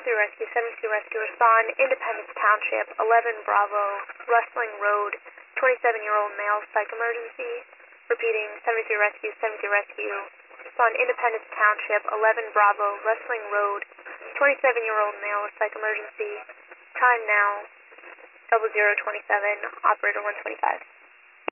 Rescue, 72 Rescue, respond, Independence Township, 11 Bravo, Rustling Road, 27-year-old male, psych emergency. Repeating, 73 Rescue, 73 Rescue, respond, Independence Township, 11 Bravo, Rustling Road, 27-year-old male, psych emergency. Time now, 0027, operator 125.